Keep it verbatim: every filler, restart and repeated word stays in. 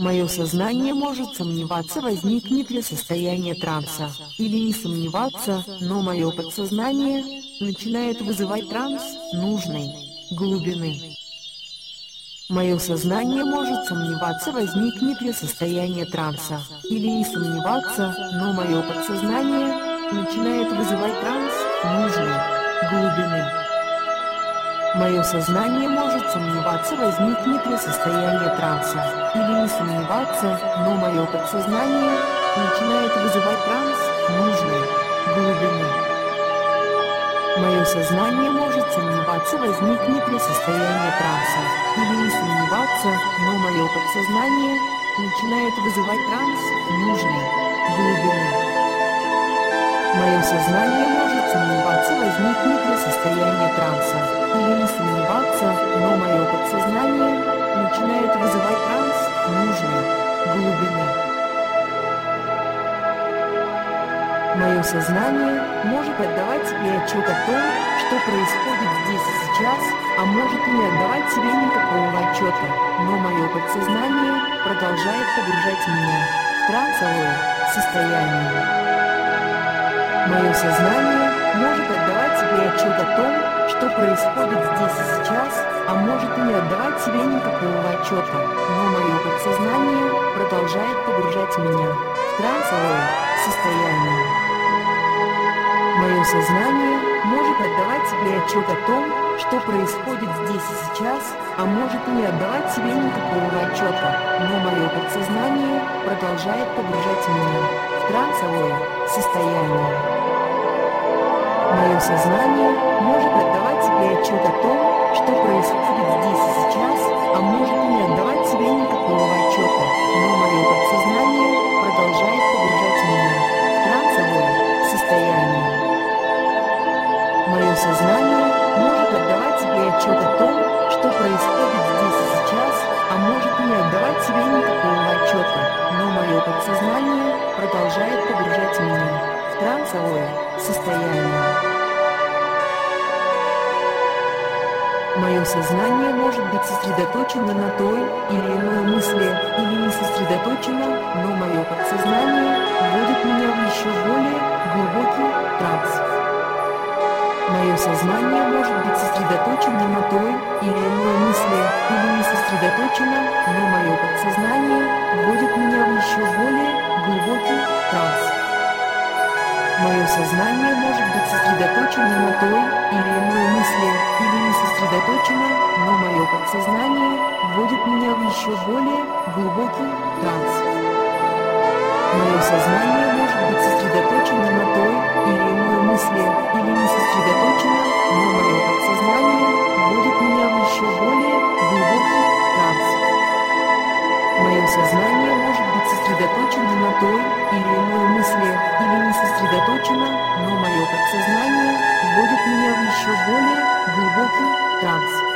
Мое сознание может сомневаться, возникнет ли состояние транса, или не сомневаться, но мое подсознание начинает вызывать транс нужной глубины. Мое сознание может сомневаться, возникнет ли состояние транса, или не сомневаться, но мое подсознание начинает вызывать транс нужной глубины. Мое сознание может сомневаться, возникнет ли состояние транса, или не сомневаться, но мое подсознание начинает вызывать транс нужной глубины. Мое сознание может сомневаться, возникнет ли состояние транса, или не сомневаться, но мое подсознание начинает вызывать транс нужной глубины. Мое сознание может сомневаться, возникнет ли состояние транса, или не сомневаться, но мое подсознание начинает вызывать транс нужной глубины. Мое сознание может отдавать себе отчет о том, что происходит здесь и сейчас, а может и не отдавать себе никакого отчета, но мое подсознание продолжает погружать меня в трансовое состояние. Мое сознание может отдавать себе отчет о том, что происходит здесь и сейчас, а может и не отдавать себе никакого отчета, но мое подсознание продолжает погружать меня в трансовое состояние. Мое сознание может отдавать себе отчет о том, что происходит здесь и сейчас, а может и не отдавать себе никакого отчета, но мое подсознание продолжает погружать меня в трансовое состояние. Мое сознание может отдавать себе отчет о том, что происходит здесь и сейчас, а может и не отдавать себе никакого отчета, но мое подсознание продолжает погружать меня в трансовое состояние. Мое сознание может отдавать себе отчет о том, что происходит здесь и сейчас, а может и не отдавать себе никакого отчета, но мое подсознание продолжает погружать меня в трансовое состояние. Мое сознание может быть сосредоточено на той или иной мысли или не сосредоточено, но мое подсознание вводит меня в еще более глубокий транс. Мое сознание может быть сосредоточено на той или иной мысли или не сосредоточено, но мое подсознание вводит меня в еще более глубокий транс. Мое сознание может быть сосредоточено на той или иной мысли или не сосредоточено, но мое подсознание вводит меня в еще более глубокий транс. Мое сознание может быть сосредоточено на той или иной мысли или не сосредоточено, но мое подсознание вводит меня в еще более глубокий транс. Мое сознание может быть сосредоточено на той или иной мысли или не сосредоточено, но мое подсознание вводит меня в еще более глубокий транс.